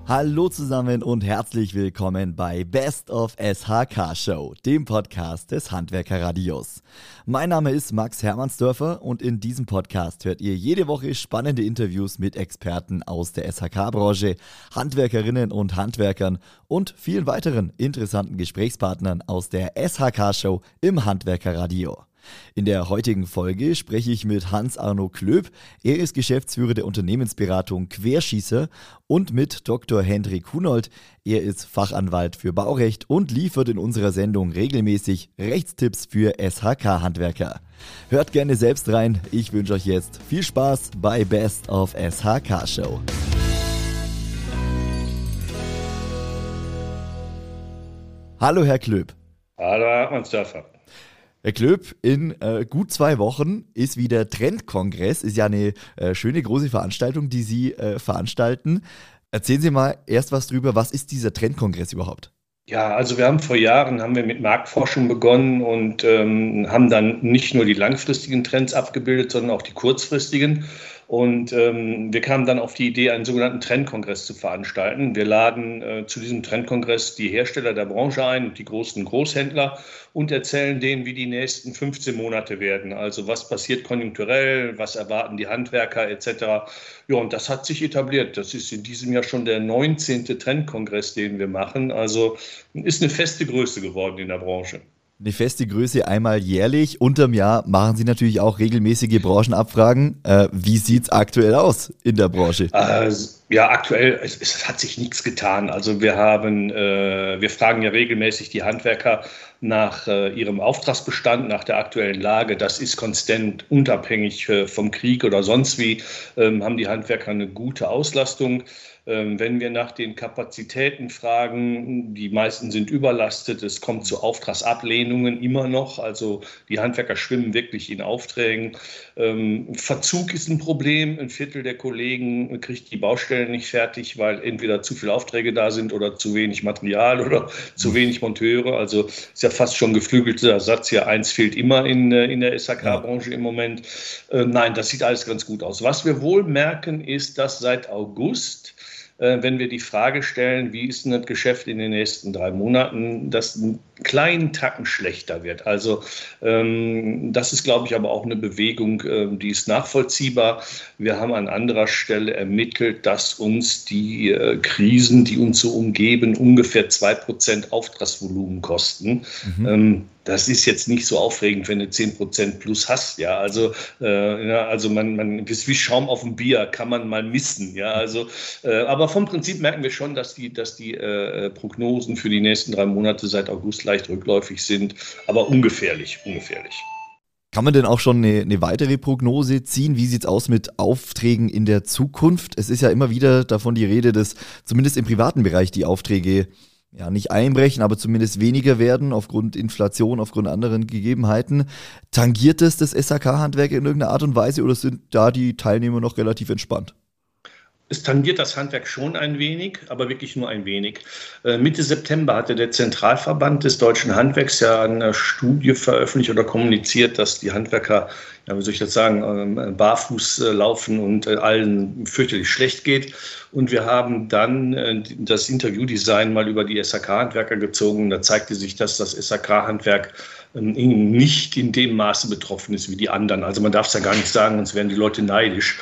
Hallo zusammen und herzlich willkommen bei Best of SHK Show, dem Podcast des Handwerkerradios. Mein Name ist Max Hermannsdörfer und in diesem Podcast hört ihr jede Woche spannende Interviews mit Experten aus der SHK-Branche, Handwerkerinnen und Handwerkern und vielen weiteren interessanten Gesprächspartnern aus der SHK Show im Handwerkerradio. In der heutigen Folge spreche ich mit Hans-Arno Klöb. Er ist Geschäftsführer der Unternehmensberatung Querschießer und mit Dr. Hendrik Hunold. Er ist Fachanwalt für Baurecht und liefert in unserer Sendung regelmäßig Rechtstipps für SHK-Handwerker. Hört gerne selbst rein. Ich wünsche euch jetzt viel Spaß bei Best of SHK Show. Hallo Herr Klöb. Hallo Herr Hermannsdörfer. Herr Klöb, in gut 2 Wochen ist wieder Trendkongress. Ist ja eine schöne große Veranstaltung, die Sie veranstalten. Erzählen Sie mal erst was drüber. Was ist dieser Trendkongress überhaupt? Ja, also wir haben vor Jahren mit Marktforschung begonnen und haben dann nicht nur die langfristigen Trends abgebildet, sondern auch die kurzfristigen. Und wir kamen dann auf die Idee, einen sogenannten Trendkongress zu veranstalten. Wir laden zu diesem Trendkongress die Hersteller der Branche ein und die großen Großhändler und erzählen denen, wie die nächsten 15 Monate werden. Also was passiert konjunkturell, was erwarten die Handwerker etc. Ja, und das hat sich etabliert. Das ist in diesem Jahr schon der 19. Trendkongress, den wir machen. Also ist eine feste Größe geworden in der Branche. Eine feste Größe einmal jährlich. Unterm Jahr machen Sie natürlich auch regelmäßige Branchenabfragen. Wie sieht es aktuell aus in der Branche? Ja, aktuell, es hat sich nichts getan. Also wir fragen ja regelmäßig die Handwerker nach ihrem Auftragsbestand, nach der aktuellen Lage. Das ist konstant, unabhängig vom Krieg oder sonst wie, haben die Handwerker eine gute Auslastung. Wenn wir nach den Kapazitäten fragen, die meisten sind überlastet, es kommt zu Auftragsablehnungen immer noch, also die Handwerker schwimmen wirklich in Aufträgen. Verzug ist ein Problem, 1/4 der Kollegen kriegt die Baustellen nicht fertig, weil entweder zu viele Aufträge da sind oder zu wenig Material oder zu wenig Monteure, also ist ja fast schon geflügelter Satz, ja, eins fehlt immer in der SHK-Branche im Moment. Nein, das sieht alles ganz gut aus. Was wir wohl merken, ist, dass seit August, wenn wir die Frage stellen, wie ist denn das Geschäft in den nächsten 3 Monaten, das einen kleinen Tacken schlechter wird. Also das ist, glaube ich, aber auch eine Bewegung, die ist nachvollziehbar. Wir haben an anderer Stelle ermittelt, dass uns die Krisen, die uns so umgeben, ungefähr 2% Auftragsvolumen kosten. Das ist jetzt nicht so aufregend, wenn du 10% plus hast. Ja, also, also man ist wie Schaum auf dem Bier, kann man mal missen. Ja, also, aber vom Prinzip merken wir schon, dass die Prognosen für die nächsten 3 Monate seit August leicht rückläufig sind, aber ungefährlich. Kann man denn auch schon eine weitere Prognose ziehen? Wie sieht es aus mit Aufträgen in der Zukunft? Es ist ja immer wieder davon die Rede, dass zumindest im privaten Bereich die Aufträge ja nicht einbrechen, aber zumindest weniger werden aufgrund Inflation, aufgrund anderen Gegebenheiten. Tangiert es das SHK-Handwerk in irgendeiner Art und Weise oder sind da die Teilnehmer noch relativ entspannt? Es tangiert das Handwerk schon ein wenig, aber wirklich nur ein wenig. Mitte September hatte der Zentralverband des deutschen Handwerks ja eine Studie veröffentlicht oder kommuniziert, dass die Handwerker, ja, wie soll ich das sagen, barfuß laufen und allen fürchterlich schlecht geht. Und wir haben dann das Interviewdesign mal über die SHK-Handwerker gezogen. Und da zeigte sich, dass das SHK-Handwerk nicht in dem Maße betroffen ist wie die anderen. Also man darf es ja gar nicht sagen, sonst werden die Leute neidisch.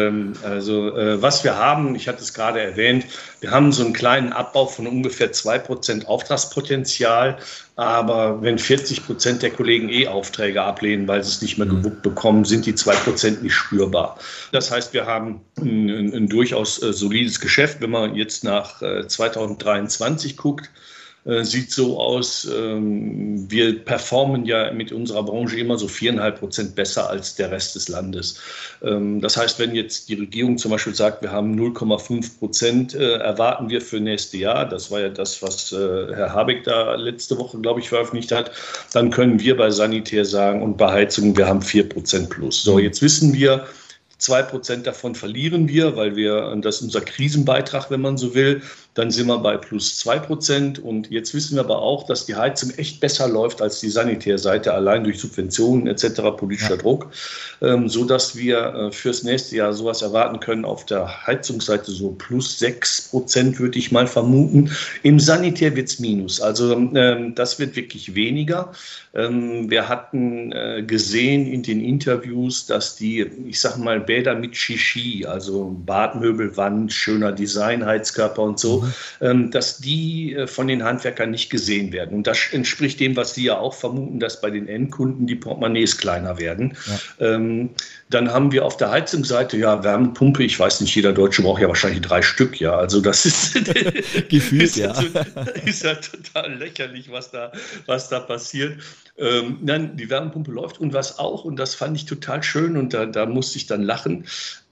Was wir haben, ich hatte es gerade erwähnt, wir haben so einen kleinen Abbau von ungefähr 2% Auftragspotenzial. Aber wenn 40% der Kollegen Aufträge ablehnen, weil sie es nicht mehr gewuppt bekommen, sind die 2% nicht spürbar. Das heißt, wir haben ein durchaus solides Geschäft. Wenn man jetzt nach 2023 guckt, sieht so aus, wir performen ja mit unserer Branche immer so 4,5% besser als der Rest des Landes. Das heißt, wenn jetzt die Regierung zum Beispiel sagt, wir haben 0,5% erwarten wir für nächste Jahr, das war ja das, was Herr Habeck da letzte Woche, glaube ich, veröffentlicht hat, dann können wir bei Sanitär sagen und bei Heizung, wir haben 4% plus. So, jetzt wissen wir, 2% davon verlieren wir, weil das ist unser Krisenbeitrag, wenn man so will. dann sind wir bei plus 2%. Und jetzt wissen wir aber auch, dass die Heizung echt besser läuft als die Sanitärseite, allein durch Subventionen etc., politischer Druck, sodass wir fürs nächste Jahr sowas erwarten können auf der Heizungsseite, so plus 6%, würde ich mal vermuten. Im Sanitär wird es minus, also das wird wirklich weniger. Wir hatten gesehen in den Interviews, dass die, ich sag mal, Bäder mit Shishi, also Badmöbelwand, schöner Design, Heizkörper und so, dass die von den Handwerkern nicht gesehen werden. Und das entspricht dem, was Sie ja auch vermuten, dass bei den Endkunden die Portemonnaies kleiner werden. Ja. Dann haben wir auf der Heizungsseite, ja, Wärmepumpe, ich weiß nicht, jeder Deutsche braucht ja wahrscheinlich 3 Stück, ja, also das ist gefühlt, ist ja total lächerlich, was da passiert. Nein, die Wärmepumpe läuft und was auch, und das fand ich total schön und da musste ich dann lachen,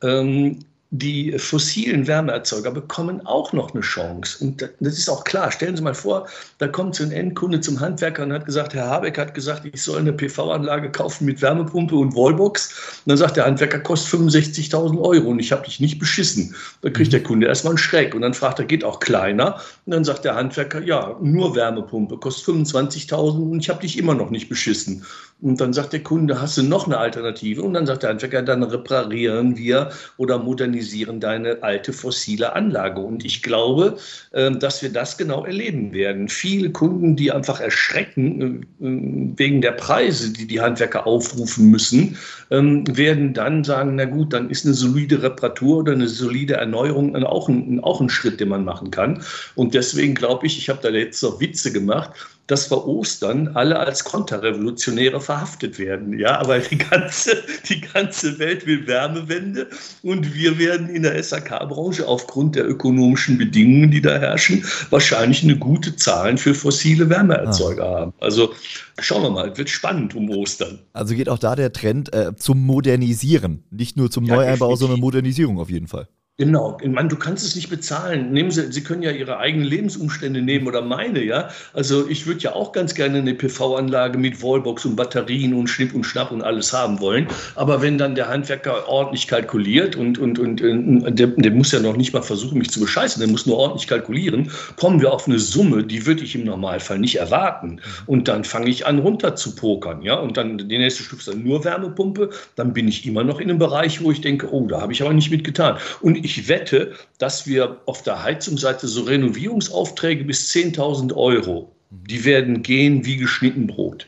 die fossilen Wärmeerzeuger bekommen auch noch eine Chance. Und das ist auch klar. Stellen Sie mal vor, da kommt so ein Endkunde zum Handwerker und hat gesagt, Herr Habeck hat gesagt, ich soll eine PV-Anlage kaufen mit Wärmepumpe und Wallbox. Und dann sagt der Handwerker, kostet 65.000 € und ich habe dich nicht beschissen. Dann kriegt der Kunde erstmal einen Schreck und dann fragt er, geht auch kleiner? Und dann sagt der Handwerker, ja, nur Wärmepumpe, kostet 25.000 und ich habe dich immer noch nicht beschissen. Und dann sagt der Kunde, hast du noch eine Alternative? Und dann sagt der Handwerker, dann reparieren wir oder modernisieren deine alte fossile Anlage. Und ich glaube, dass wir das genau erleben werden. Viele Kunden, die einfach erschrecken wegen der Preise, die die Handwerker aufrufen müssen, werden dann sagen, na gut, dann ist eine solide Reparatur oder eine solide Erneuerung auch ein Schritt, den man machen kann. Und deswegen glaube ich habe da jetzt noch Witze gemacht, dass wir Ostern alle als Konterrevolutionäre verhaftet werden. Ja, aber die ganze Welt will Wärmewende und wir werden in der SAK-Branche aufgrund der ökonomischen Bedingungen, die da herrschen, wahrscheinlich eine gute Zahlen für fossile Wärmeerzeuger haben. Also schauen wir mal, es wird spannend um Ostern. Also geht auch da der Trend zum Modernisieren, nicht nur zum Neueinbau, sondern Modernisierung auf jeden Fall. Genau, ich meine, du kannst es nicht bezahlen. Sie können ja Ihre eigenen Lebensumstände nehmen oder meine, ja. Also ich würde ja auch ganz gerne eine PV-Anlage mit Wallbox und Batterien und Schnipp und Schnapp und alles haben wollen. Aber wenn dann der Handwerker ordentlich kalkuliert und der muss ja noch nicht mal versuchen, mich zu bescheißen, der muss nur ordentlich kalkulieren, kommen wir auf eine Summe, die würde ich im Normalfall nicht erwarten. Und dann fange ich an, runter zu pokern, ja. Und dann die nächste Stufe ist dann nur Wärmepumpe. Dann bin ich immer noch in einem Bereich, wo ich denke, oh, da habe ich aber nicht mit getan. Und ich wette, dass wir auf der Heizungsseite so Renovierungsaufträge bis 10.000 €, die werden gehen wie geschnitten Brot.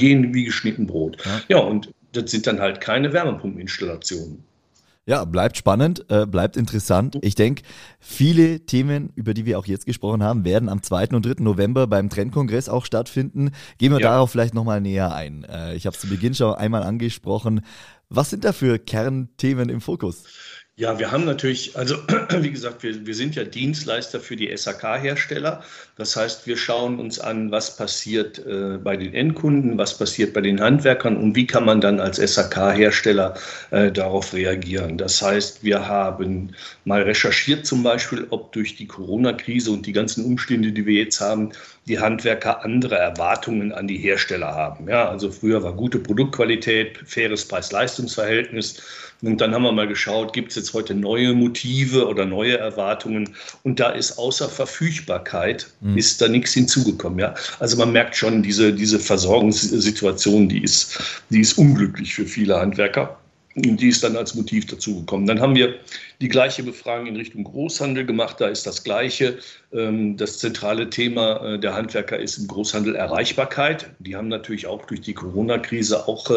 Ja, und das sind dann halt keine Wärmepumpeninstallationen. Ja, bleibt spannend, bleibt interessant. Ich denke, viele Themen, über die wir auch jetzt gesprochen haben, werden am 2. und 3. November beim Trendkongress auch stattfinden. Gehen wir darauf vielleicht nochmal näher ein. Ich habe es zu Beginn schon einmal angesprochen. Was sind da für Kernthemen im Fokus? Ja, wir haben natürlich, also wie gesagt, wir sind ja Dienstleister für die SAK-Hersteller. Das heißt, wir schauen uns an, was passiert bei den Endkunden, was passiert bei den Handwerkern und wie kann man dann als SAK-Hersteller darauf reagieren. Das heißt, wir haben mal recherchiert zum Beispiel, ob durch die Corona-Krise und die ganzen Umstände, die wir jetzt haben, die Handwerker andere Erwartungen an die Hersteller haben. Ja, also früher war gute Produktqualität, faires Preis-Leistungs-Verhältnis. Und dann haben wir mal geschaut, gibt es jetzt heute neue Motive oder neue Erwartungen? Und da ist außer Verfügbarkeit, ist da nichts hinzugekommen. Ja? Also man merkt schon, diese Versorgungssituation, die ist unglücklich für viele Handwerker. Und die ist dann als Motiv dazugekommen. Dann haben wir die gleiche Befragung in Richtung Großhandel gemacht. Da ist das Gleiche. Das zentrale Thema der Handwerker ist im Großhandel Erreichbarkeit. Die haben natürlich auch durch die Corona-Krise auch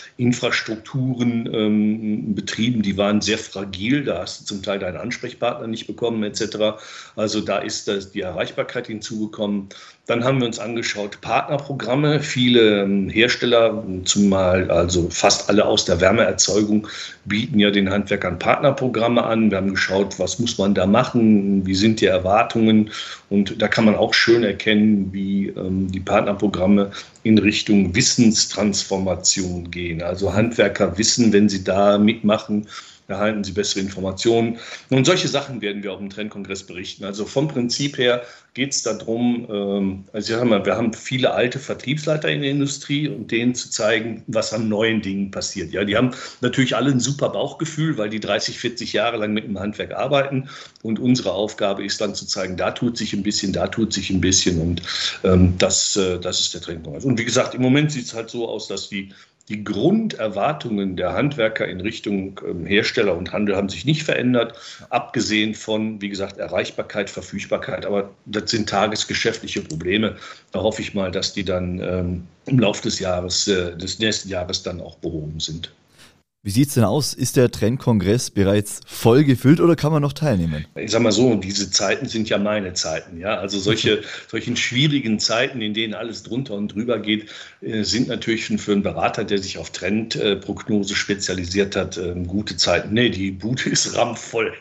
Infrastrukturen betrieben, die waren sehr fragil. Da hast du zum Teil deinen Ansprechpartner nicht bekommen etc. Also da ist die Erreichbarkeit hinzugekommen. Dann haben wir uns angeschaut Partnerprogramme. Viele Hersteller, zumal also fast alle aus der Wärmeerzeugung, bieten ja den Handwerkern Partnerprogramme an. Wir haben geschaut, was muss man da machen, wie sind die Erwartungen. Und da kann man auch schön erkennen, wie die Partnerprogramme in Richtung Wissenstransformation gehen. Also Handwerker wissen, wenn sie da mitmachen, erhalten sie bessere Informationen. Und solche Sachen werden wir auch im Trendkongress berichten. Also vom Prinzip her geht es darum, wir haben viele alte Vertriebsleiter in der Industrie und denen zu zeigen, was an neuen Dingen passiert. Ja, die haben natürlich alle ein super Bauchgefühl, weil die 30, 40 Jahre lang mit dem Handwerk arbeiten. Und unsere Aufgabe ist dann zu zeigen, da tut sich ein bisschen, da tut sich ein bisschen. Und das ist der Trendkongress. Und wie gesagt, im Moment sieht es halt so aus, dass die Grunderwartungen der Handwerker in Richtung Hersteller und Handel haben sich nicht verändert, abgesehen von, wie gesagt, Erreichbarkeit, Verfügbarkeit. Aber das sind tagesgeschäftliche Probleme. Da hoffe ich mal, dass die dann im Laufe des nächsten Jahres dann auch behoben sind. Wie sieht es denn aus? Ist der Trendkongress bereits voll gefüllt oder kann man noch teilnehmen? Ich sag mal so, diese Zeiten sind ja meine Zeiten. Ja? Also solchen schwierigen Zeiten, in denen alles drunter und drüber geht, sind natürlich für einen Berater, der sich auf Trendprognose spezialisiert hat, gute Zeiten. Nee, die Bude ist rammvoll.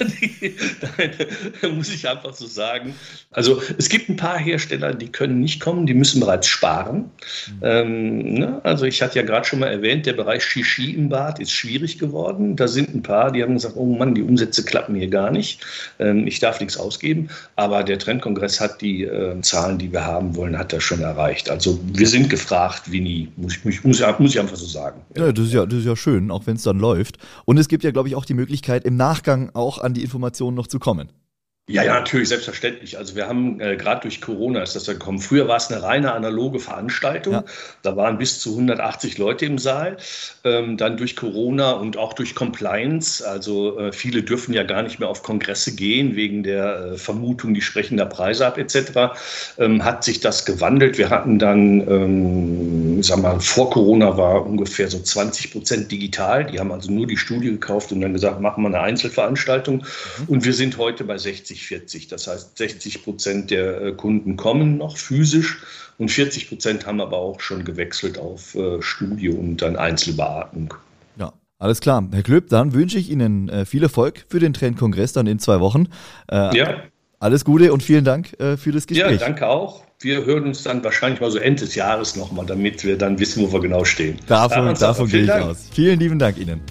Muss ich einfach so sagen. Also es gibt ein paar Hersteller, die können nicht kommen, die müssen bereits sparen. Also ich hatte ja gerade schon mal erwähnt, der Bereich Shishi im Bad ist schwierig geworden. Da sind ein paar, die haben gesagt, oh Mann, die Umsätze klappen hier gar nicht. Ich darf nichts ausgeben. Aber der Trendkongress hat die Zahlen, die wir haben wollen, hat er schon erreicht. Also wir sind gefragt wie nie, muss ich einfach so sagen. Ja, das ist ja schön, auch wenn es dann läuft. Und es gibt ja, glaube ich, auch die Möglichkeit, im Nachgang auch an die Informationen noch zu kommen. Ja, natürlich, selbstverständlich. Also wir haben gerade durch Corona ist das ja gekommen. Früher war es eine reine analoge Veranstaltung. Ja. Da waren bis zu 180 Leute im Saal. Dann durch Corona und auch durch Compliance, also viele dürfen ja gar nicht mehr auf Kongresse gehen wegen der Vermutung, die sprechen da Preise ab etc., hat sich das gewandelt. Wir hatten dann, vor Corona war ungefähr so 20% digital. Die haben also nur die Studie gekauft und dann gesagt, machen wir eine Einzelveranstaltung. Und wir sind heute bei 60-40. Das heißt, 60% der Kunden kommen noch physisch und 40% haben aber auch schon gewechselt auf Studie und dann Einzelbeatmung. Ja, alles klar. Herr Klöb, dann wünsche ich Ihnen viel Erfolg für den Trendkongress dann in 2 Wochen. Ja. Alles Gute und vielen Dank für das Gespräch. Ja, danke auch. Wir hören uns dann wahrscheinlich mal so Ende des Jahres nochmal, damit wir dann wissen, wo wir genau stehen. Davon gehe ich aus. Vielen lieben Dank Ihnen.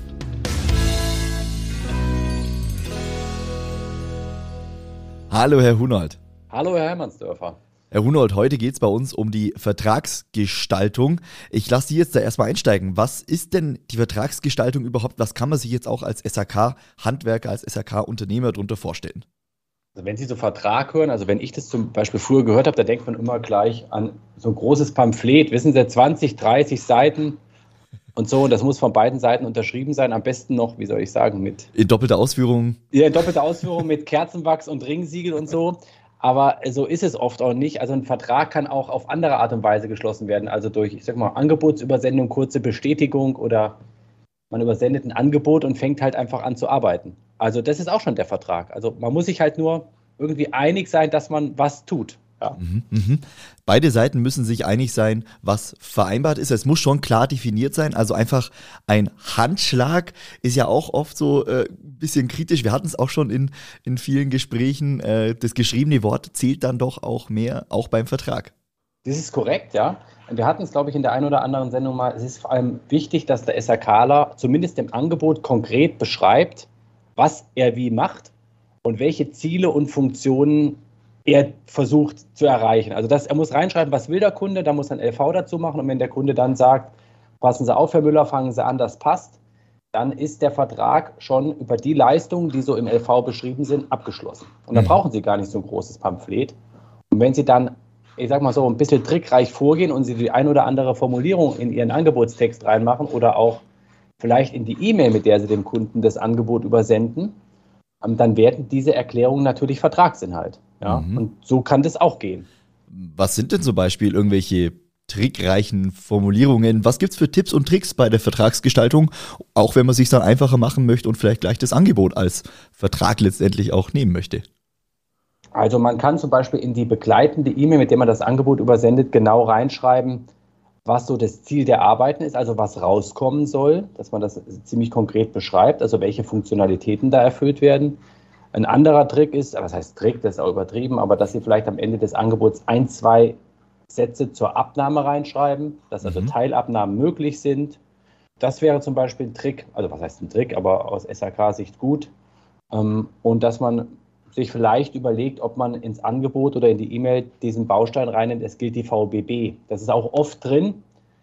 Hallo Herr Hunold. Hallo Herr Hermannsdörfer. Herr Hunold, heute geht es bei uns um die Vertragsgestaltung. Ich lasse Sie jetzt da erstmal einsteigen. Was ist denn die Vertragsgestaltung überhaupt? Was kann man sich jetzt auch als SHK-Handwerker, als SHK-Unternehmer darunter vorstellen? Also wenn Sie so Vertrag hören, also wenn ich das zum Beispiel früher gehört habe, da denkt man immer gleich an so ein großes Pamphlet, wissen Sie, 20, 30 Seiten und so. Und das muss von beiden Seiten unterschrieben sein. Am besten noch, wie soll ich sagen, in doppelter Ausführung. Ja, in doppelter Ausführung mit Kerzenwachs und Ringsiegel und so. Aber so ist es oft auch nicht. Also ein Vertrag kann auch auf andere Art und Weise geschlossen werden. Also durch, ich sag mal, Angebotsübersendung, kurze Bestätigung oder man übersendet ein Angebot und fängt halt einfach an zu arbeiten. Also das ist auch schon der Vertrag. Also man muss sich halt nur irgendwie einig sein, dass man was tut. Ja. Beide Seiten müssen sich einig sein, was vereinbart ist. Es muss schon klar definiert sein. Also einfach ein Handschlag ist ja auch oft so ein bisschen kritisch. Wir hatten es auch schon in vielen Gesprächen. Das geschriebene Wort zählt dann doch auch mehr, auch beim Vertrag. Das ist korrekt, ja. Wir hatten es, glaube ich, in der einen oder anderen Sendung mal. Es ist vor allem wichtig, dass der SHKler zumindest im Angebot konkret beschreibt, was er wie macht und welche Ziele und Funktionen er versucht zu erreichen. Also er muss reinschreiben, was will der Kunde, da muss ein LV dazu machen. Und wenn der Kunde dann sagt, passen Sie auf, Herr Müller, fangen Sie an, das passt, dann ist der Vertrag schon über die Leistungen, die so im LV beschrieben sind, abgeschlossen. Und dann brauchen Sie gar nicht so ein großes Pamphlet. Und wenn Sie dann, ich sag mal so, ein bisschen trickreich vorgehen und Sie die ein oder andere Formulierung in Ihren Angebotstext reinmachen oder auch vielleicht in die E-Mail, mit der Sie dem Kunden das Angebot übersenden, dann werden diese Erklärungen natürlich Vertragsinhalt. Ja? Und so kann das auch gehen. Was sind denn zum Beispiel irgendwelche trickreichen Formulierungen? Was gibt es für Tipps und Tricks bei der Vertragsgestaltung, auch wenn man es sich dann einfacher machen möchte und vielleicht gleich das Angebot als Vertrag letztendlich auch nehmen möchte? Also man kann zum Beispiel in die begleitende E-Mail, mit der man das Angebot übersendet, genau reinschreiben, was so das Ziel der Arbeiten ist, also was rauskommen soll, dass man das ziemlich konkret beschreibt, also welche Funktionalitäten da erfüllt werden. Ein anderer Trick ist, was heißt Trick, das ist auch übertrieben, aber dass Sie vielleicht am Ende des Angebots 1, 2 Sätze zur Abnahme reinschreiben, dass also Teilabnahmen möglich sind. Das wäre zum Beispiel ein Trick, also was heißt ein Trick, aber aus SHK-Sicht gut. Und dass man sich vielleicht überlegt, ob man ins Angebot oder in die E-Mail diesen Baustein reinnimmt, es gilt die VBB. Das ist auch oft drin.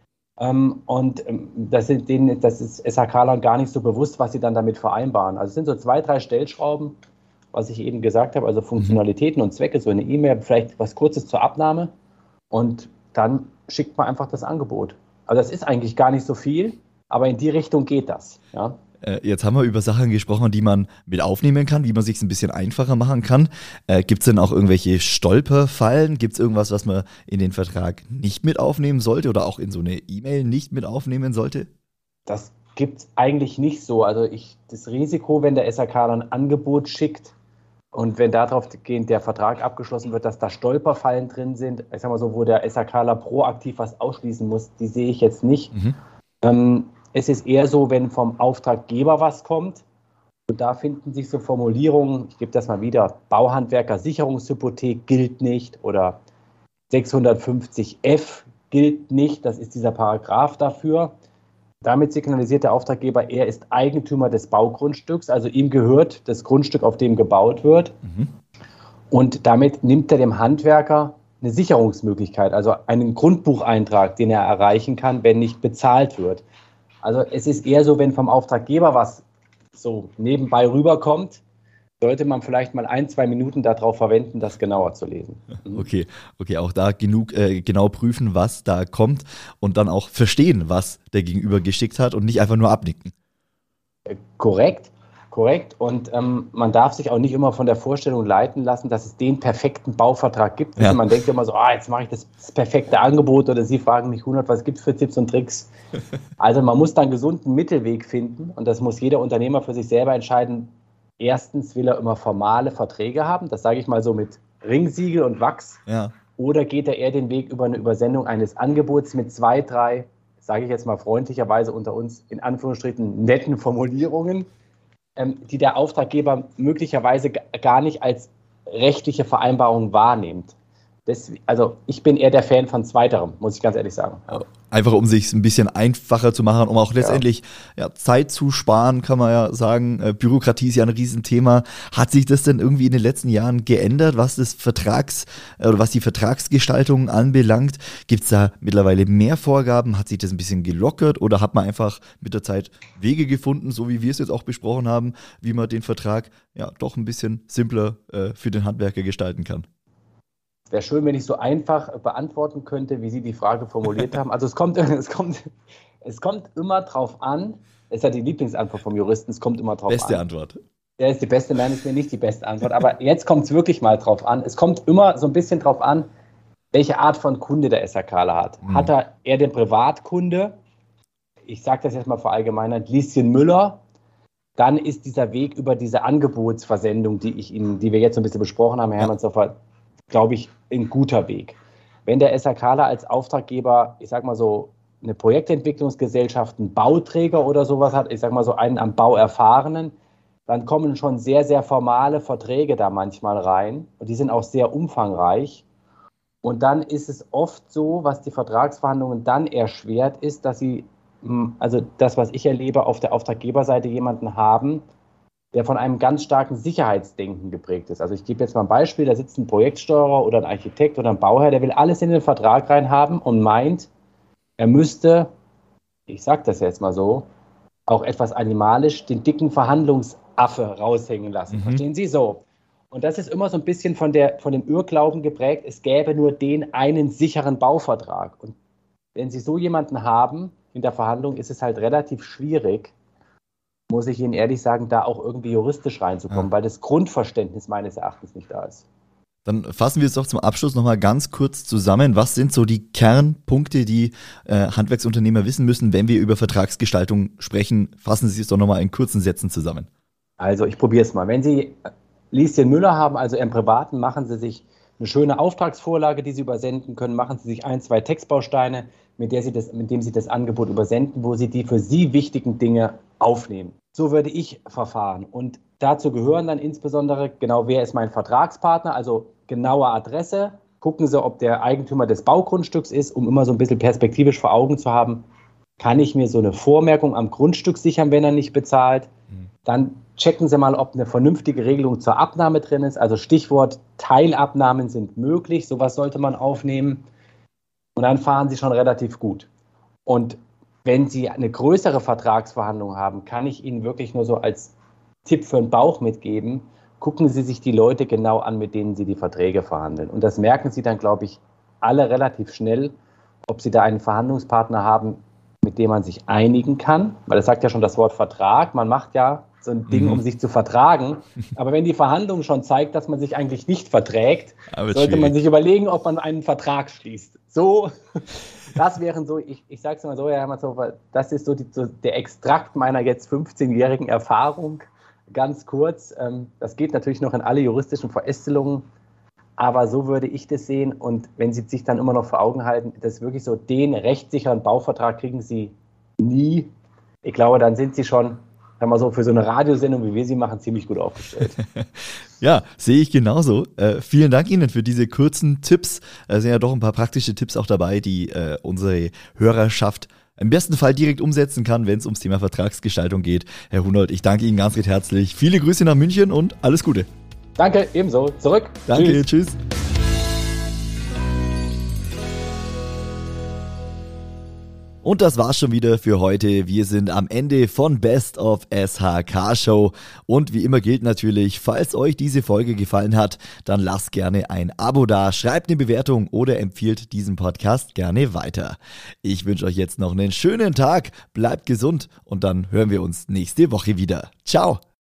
Das ist SHK-Lern gar nicht so bewusst, was sie dann damit vereinbaren. Also es sind so 2, 3 Stellschrauben, was ich eben gesagt habe, also Funktionalitäten und Zwecke, so eine E-Mail, vielleicht was Kurzes zur Abnahme und dann schickt man einfach das Angebot. Also das ist eigentlich gar nicht so viel, aber in die Richtung geht das. Ja. Jetzt haben wir über Sachen gesprochen, die man mit aufnehmen kann, wie man sich es ein bisschen einfacher machen kann. Gibt es denn auch irgendwelche Stolperfallen? Gibt es irgendwas, was man in den Vertrag nicht mit aufnehmen sollte oder auch in so eine E-Mail nicht mit aufnehmen sollte? Das gibt es eigentlich nicht so. Also das Risiko, wenn der SHK dann ein Angebot schickt und wenn darauf gehend der Vertrag abgeschlossen wird, dass da Stolperfallen drin sind, ich sag mal so, wo der SHKler proaktiv was ausschließen muss, die sehe ich jetzt nicht. Es ist eher so, wenn vom Auftraggeber was kommt. Und da finden sich so Formulierungen, ich gebe das mal wieder, Bauhandwerker Sicherungshypothek gilt nicht oder 650f gilt nicht, das ist dieser Paragraph dafür. Damit signalisiert der Auftraggeber, er ist Eigentümer des Baugrundstücks, also ihm gehört das Grundstück, auf dem gebaut wird. Und damit nimmt er dem Handwerker eine Sicherungsmöglichkeit, also einen Grundbucheintrag, den er erreichen kann, wenn nicht bezahlt wird. Also es ist eher so, wenn vom Auftraggeber was so nebenbei rüberkommt, sollte man vielleicht mal 1, 2 Minuten darauf verwenden, das genauer zu lesen. Okay, auch da genau prüfen, was da kommt und dann auch verstehen, was der Gegenüber geschickt hat und nicht einfach nur abnicken. Korrekt. Und man darf sich auch nicht immer von der Vorstellung leiten lassen, dass es den perfekten Bauvertrag gibt. Ja. Man denkt immer so, jetzt mache ich das perfekte Angebot oder Sie fragen mich 100, was gibt es für Tipps und Tricks. Also man muss da einen gesunden Mittelweg finden und das muss jeder Unternehmer für sich selber entscheiden. Erstens will er immer formale Verträge haben, das sage ich mal so mit Ringsiegel und Wachs. Ja. Oder geht er eher den Weg über eine Übersendung eines Angebots mit 2, 3, sage ich jetzt mal freundlicherweise unter uns, in Anführungsstrichen netten Formulierungen, die der Auftraggeber möglicherweise gar nicht als rechtliche Vereinbarung wahrnimmt. Also ich bin eher der Fan von Zweiterem, muss ich ganz ehrlich sagen. Einfach um sich ein bisschen einfacher zu machen, um auch letztendlich Zeit zu sparen, kann man ja sagen. Bürokratie ist ja ein Riesenthema. Hat sich das denn irgendwie in den letzten Jahren geändert, was was die Vertragsgestaltung anbelangt? Gibt es da mittlerweile mehr Vorgaben? Hat sich das ein bisschen gelockert oder hat man einfach mit der Zeit Wege gefunden, so wie wir es jetzt auch besprochen haben, wie man den Vertrag doch ein bisschen simpler für den Handwerker gestalten kann? Wäre schön, wenn ich so einfach beantworten könnte, wie Sie die Frage formuliert haben. Also es kommt immer drauf an, das ist ja die Lieblingsantwort vom Juristen, es kommt immer drauf an. Beste Antwort. Der ist die beste, nein, ist mir nicht die beste Antwort, aber jetzt kommt es wirklich mal drauf an. Es kommt immer so ein bisschen drauf an, welche Art von Kunde der SHKler hat. Hat er eher den Privatkunde, ich sage das jetzt mal verallgemeinert, Lieschen Müller, dann ist dieser Weg über diese Angebotsversendung, die wir jetzt so ein bisschen besprochen haben, Herr Hermannsdorfer, glaube ich, ein guter Weg. Wenn der SHKler als Auftraggeber, ich sag mal so, eine Projektentwicklungsgesellschaft, einen Bauträger oder sowas hat, ich sag mal so einen am Bau erfahrenen, dann kommen schon sehr, sehr formale Verträge da manchmal rein und die sind auch sehr umfangreich. Und dann ist es oft so, was die Vertragsverhandlungen dann erschwert, ist, dass sie, also das, was ich erlebe, auf der Auftraggeberseite jemanden haben, der von einem ganz starken Sicherheitsdenken geprägt ist. Also ich gebe jetzt mal ein Beispiel, da sitzt ein Projektsteuerer oder ein Architekt oder ein Bauherr, der will alles in den Vertrag reinhaben und meint, er müsste, ich sage das jetzt mal so, auch etwas animalisch, den dicken Verhandlungsaffe raushängen lassen. Verstehen Sie so? Und das ist immer so ein bisschen von dem Irrglauben geprägt, es gäbe nur den einen sicheren Bauvertrag. Und wenn Sie so jemanden haben in der Verhandlung, ist es halt relativ schwierig, muss ich Ihnen ehrlich sagen, da auch irgendwie juristisch reinzukommen, weil das Grundverständnis meines Erachtens nicht da ist. Dann fassen wir es doch zum Abschluss nochmal ganz kurz zusammen. Was sind so die Kernpunkte, die Handwerksunternehmer wissen müssen, wenn wir über Vertragsgestaltung sprechen? Fassen Sie es doch nochmal in kurzen Sätzen zusammen. Also ich probiere es mal. Wenn Sie Lieschen Müller haben, also im Privaten, machen Sie sich eine schöne Auftragsvorlage, die Sie übersenden können. Machen Sie sich 1, 2 Textbausteine, mit dem Sie das Angebot übersenden, wo Sie die für Sie wichtigen Dinge aufnehmen. So würde ich verfahren. Und dazu gehören dann insbesondere genau, wer ist mein Vertragspartner, also genaue Adresse. Gucken Sie, ob der Eigentümer des Baugrundstücks ist, um immer so ein bisschen perspektivisch vor Augen zu haben, kann ich mir so eine Vormerkung am Grundstück sichern, wenn er nicht bezahlt. Dann checken Sie mal, ob eine vernünftige Regelung zur Abnahme drin ist. Also Stichwort Teilabnahmen sind möglich, sowas sollte man aufnehmen. Und dann fahren Sie schon relativ gut. Und wenn Sie eine größere Vertragsverhandlung haben, kann ich Ihnen wirklich nur so als Tipp für den Bauch mitgeben, gucken Sie sich die Leute genau an, mit denen Sie die Verträge verhandeln. Und das merken Sie dann, glaube ich, alle relativ schnell, ob Sie da einen Verhandlungspartner haben, mit dem man sich einigen kann. Weil das sagt ja schon das Wort Vertrag. Man macht ja so ein Ding, um sich zu vertragen. Aber wenn die Verhandlung schon zeigt, dass man sich eigentlich nicht verträgt, sollte man sich überlegen, ob man einen Vertrag schließt. So, das wären so, ich sage es mal so, Herr Hermannshofer, das ist so der Extrakt meiner jetzt 15-jährigen Erfahrung. Ganz kurz, das geht natürlich noch in alle juristischen Verästelungen, aber so würde ich das sehen. Und wenn Sie sich dann immer noch vor Augen halten, das ist wirklich so, den rechtssicheren Bauvertrag kriegen Sie nie. Ich glaube, dann sind Sie schon, sagen wir so, für so eine Radiosendung, wie wir sie machen, ziemlich gut aufgestellt. Ja, sehe ich genauso. Vielen Dank Ihnen für diese kurzen Tipps. Es sind ja doch ein paar praktische Tipps auch dabei, die unsere Hörerschaft im besten Fall direkt umsetzen kann, wenn es ums Thema Vertragsgestaltung geht. Herr Hunold, ich danke Ihnen ganz recht herzlich. Viele Grüße nach München und alles Gute. Danke, ebenso. Zurück. Danke, tschüss. Und das war's schon wieder für heute. Wir sind am Ende von Best of SHK Show. Und wie immer gilt natürlich, falls euch diese Folge gefallen hat, dann lasst gerne ein Abo da, schreibt eine Bewertung oder empfiehlt diesen Podcast gerne weiter. Ich wünsche euch jetzt noch einen schönen Tag, bleibt gesund und dann hören wir uns nächste Woche wieder. Ciao!